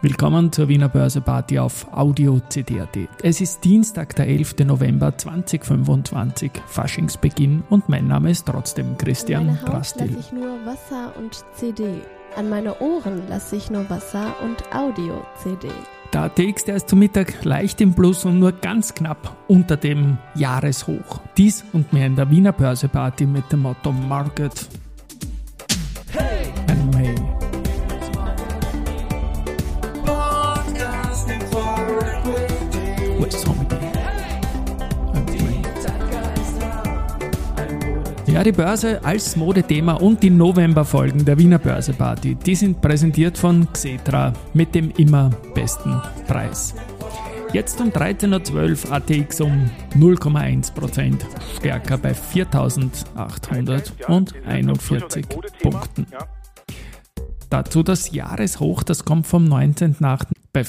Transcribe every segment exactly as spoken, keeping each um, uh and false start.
Willkommen zur Wiener Börse-Party auf Audio C D punkt A T. Es ist Dienstag, der elfter November zweitausendfünfundzwanzig, Faschingsbeginn und mein Name ist trotzdem Christian Drastil. An meine Haut lasse ich nur Wasser und C D. An meine Ohren lasse ich nur Wasser und Audio-C D. Der A T X, der ist zum Mittag leicht im Plus und nur ganz knapp unter dem Jahreshoch. Dies und mehr in der Wiener Börse-Party mit dem Motto Market and May. Ja, die Börse als Modethema und die Novemberfolgen der Wiener Börse-Party, die sind präsentiert von Xetra mit dem immer besten Preis. Jetzt um dreizehn Uhr zwölf A T X um null Komma eins Prozent stärker bei viertausendachthunderteinundvierzig Punkten. Dazu das Jahreshoch, das kommt vom neunzehnten achten bei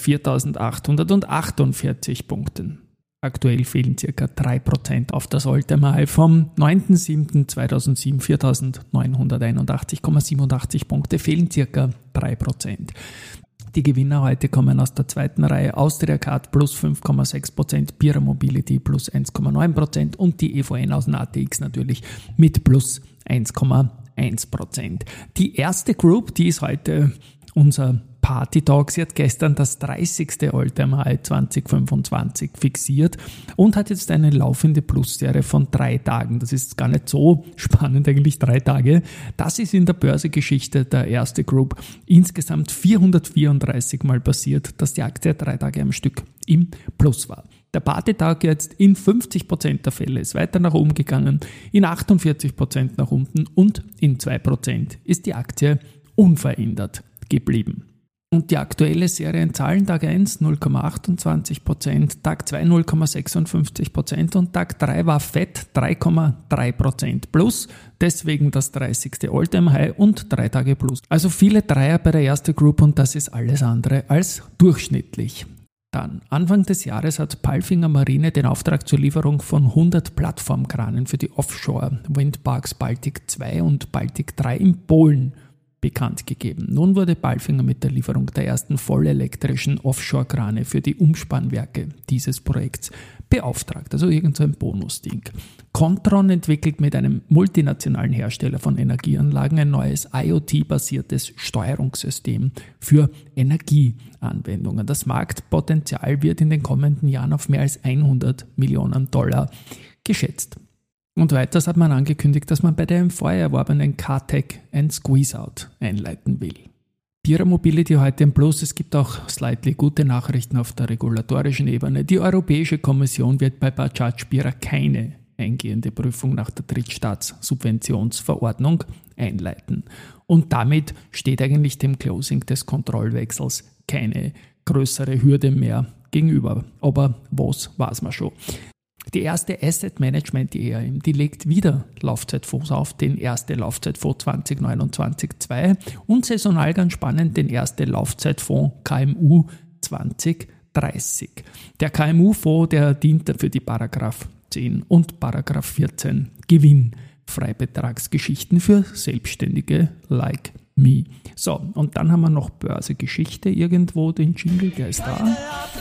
viertausendachthundertachtundvierzig Punkten. Aktuell fehlen ca. drei Prozent auf das All-Time-High vom neunten siebten zweitausendsieben, viertausendneunhunderteinundachtzig Komma siebenundachtzig Punkte, fehlen ca. drei Prozent. Die Gewinner heute kommen aus der zweiten Reihe: Austria Card plus fünf Komma sechs Prozent, Bira Mobility plus eins Komma neun Prozent und die E V N aus dem A T X natürlich mit plus eins Komma eins Prozent. Die erste Group, die ist heute unser Party Talk. Sie hat gestern das dreißigste All-Time-High zweitausendfünfundzwanzig fixiert und hat jetzt eine laufende Plusserie von drei Tagen. Das ist gar nicht so spannend, eigentlich drei Tage. Das ist in der Börsegeschichte der erste Group insgesamt vierhundertvierunddreißig Mal passiert, dass die Aktie drei Tage am Stück im Plus war. Der Party-Tag jetzt in fünfzig Prozent der Fälle ist weiter nach oben gegangen, in achtundvierzig Prozent nach unten und in zwei Prozent ist die Aktie unverändert geblieben. Und die aktuelle Serie in Zahlen: Tag eins null Komma achtundzwanzig Prozent, Tag zwei null Komma sechsundfünfzig Prozent und Tag drei war fett drei Komma drei Prozent plus, deswegen das dreißigste All-Time-High und drei Tage plus. Also viele Dreier bei der ersten Group und das ist alles andere als durchschnittlich. Dann, Anfang des Jahres hat Palfinger Marine den Auftrag zur Lieferung von hundert Plattformkranen für die Offshore-Windparks Baltic zwei und Baltic drei in Polen bekannt gegeben. Nun wurde Palfinger mit der Lieferung der ersten vollelektrischen Offshore-Krane für die Umspannwerke dieses Projekts beauftragt. Also irgend so ein Bonusding. Kontron entwickelt mit einem multinationalen Hersteller von Energieanlagen ein neues IoT-basiertes Steuerungssystem für Energieanwendungen. Das Marktpotenzial wird in den kommenden Jahren auf mehr als hundert Millionen Dollar geschätzt. Und weiters hat man angekündigt, dass man bei der im Vorjahr erworbenen K-Tech ein Squeeze-Out einleiten will. Bira Mobility heute im Plus. Es gibt auch slightly gute Nachrichten auf der regulatorischen Ebene. Die Europäische Kommission wird bei Bajaj Bira keine eingehende Prüfung nach der Drittstaatssubventionsverordnung einleiten. Und damit steht eigentlich dem Closing des Kontrollwechsels keine größere Hürde mehr gegenüber. Aber was weiß man schon. Die erste Asset Management E A M, die legt wieder Laufzeitfonds auf, den erste Laufzeitfonds zwanzig neunundzwanzig zwei und saisonal ganz spannend den erste Laufzeitfonds K M U zwanzig dreißig. Der K M U-Fonds, der dient für die Paragraph zehn und Paragraph vierzehn Gewinnfreibetragsgeschichten für Selbstständige like me. So, und dann haben wir noch Börsegeschichte irgendwo, den Jingle, der ist da.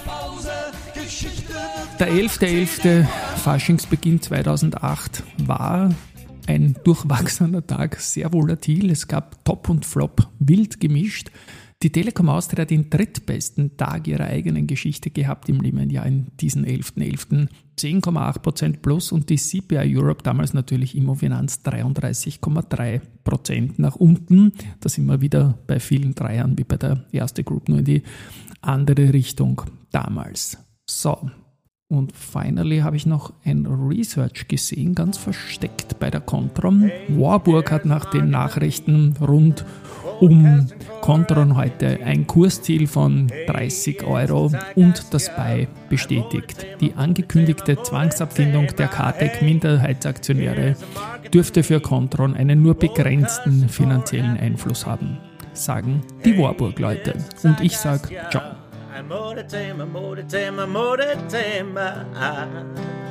Der elfter elfter Faschingsbeginn zweitausendacht war ein durchwachsener Tag, sehr volatil. Es gab Top und Flop wild gemischt. Die Telekom Austria hat den drittbesten Tag ihrer eigenen Geschichte gehabt im Lehman-Jahr in diesen elfter elfter zehn Komma acht Prozent plus und die C P I Europe, damals natürlich Immofinanz, dreiunddreißig Komma drei Prozent nach unten. Da sind wir wieder bei vielen Dreiern wie bei der ersten Group, nur in die andere Richtung damals. So. Und finally habe ich noch ein Research gesehen, ganz versteckt bei der Kontron. Warburg hat nach den Nachrichten rund um Kontron heute ein Kursziel von dreißig Euro und das Buy bestätigt. Die angekündigte Zwangsabfindung der K-Tech-Minderheitsaktionäre dürfte für Kontron einen nur begrenzten finanziellen Einfluss haben, sagen die Warburg-Leute. Und ich sage ciao. Modethema, Modethema, Modethema.